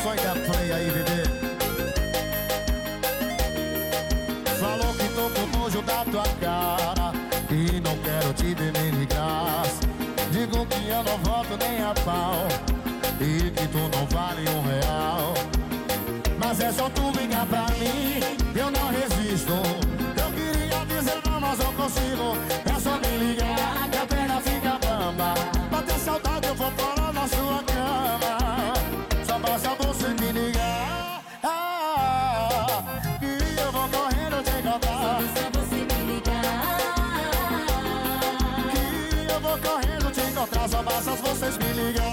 som da play aí, bebê. Falou que tô com nojo da tua cara e não quero te ver nem de graça. Digo que eu não volto nem a pau e que tu não vale R$1. Mas é só tu ligar pra mim, eu não resisto. Eu queria dizer não, mas não consigo. É só me ligar que a perna fica bamba. Bater saudade eu vou parar na sua cama. Só basta você me ligar, que eu vou correndo te encontrar. Só basta você me ligar, que eu vou correndo te encontrar. Só basta vocês me ligar,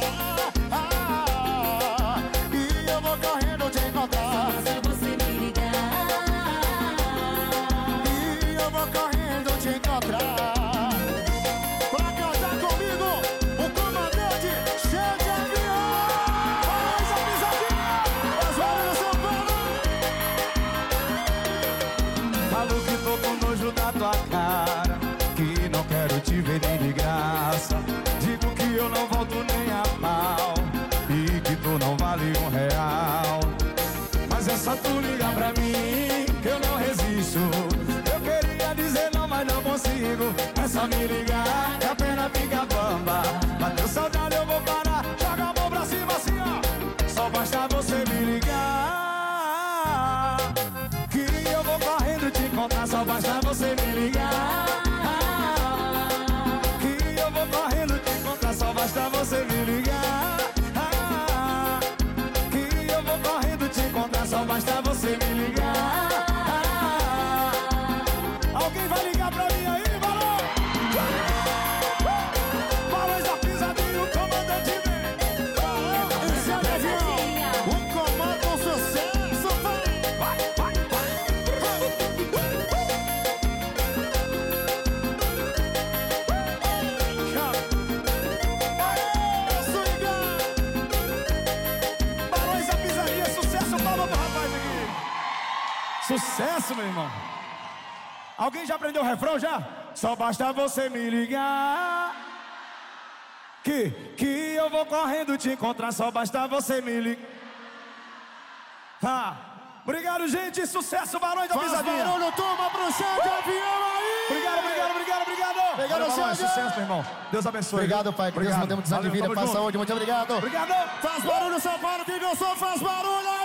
que eu vou correndo te encontrar. só basta você me ligar. E eu vou correndo te encontrar. Pra cantar comigo, o comandante cheio de avião. Faz a pisadinha, as horas São Paulo. Falo que tô com nojo da tua cara, que não quero te ver nem de graça. Digo que eu não volto nem a pau e que tu não vale R$1. Mas é só tu ligar pra mim que eu não resisto. Eu queria dizer não, mas não consigo. É só me ligar que a perna fica bamba. Bateu saudade eu vou parar. Joga a mão pra cima assim, ó. Só basta você me ligar, que eu vou correndo te encontrar. Só basta você me ligar, que eu vou correndo te encontrar. Só basta você me ligar, que eu vou correndo te encontrar. Só basta você me ligar. Alguém vai ligar pra mim aí, Balão? Balões da pisadinha, o comandante vem. Balão, esse é o avião. O comando com sucesso, vai, vai, vai. Aê, swinga. Balões da pisadinha, sucesso, palma pro rapaz aqui. Sucesso, meu irmão. Alguém já aprendeu o refrão já? Só basta você me ligar, que eu vou correndo te encontrar. Só basta você me ligar. Obrigado, gente. Sucesso, Barões da Pisadinha. Faz barulho, turma, pro chão de avião aí. Obrigado. Obrigado, Xande. Sucesso, meu irmão. Deus abençoe. Obrigado, pai. Que Deus não dê muitos anos de vida. Paz, saúde. Muito obrigado. Obrigado. Faz barulho, São Paulo. Quem gostou, faz barulho aí.